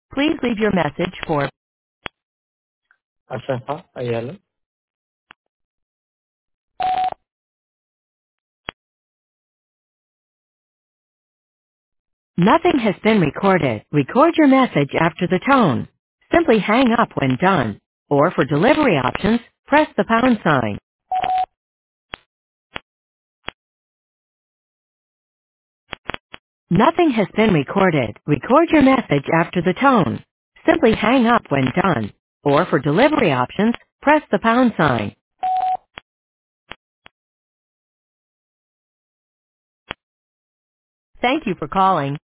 Please leave your message for Asafa Ayala. nothing has been recorded. Record your message after the tone. Simply hang up when done. Or for delivery options, press the pound sign. Nothing has been recorded. Record your message after the tone. Simply hang up when done. Or for delivery options, press the pound sign. Thank you for calling.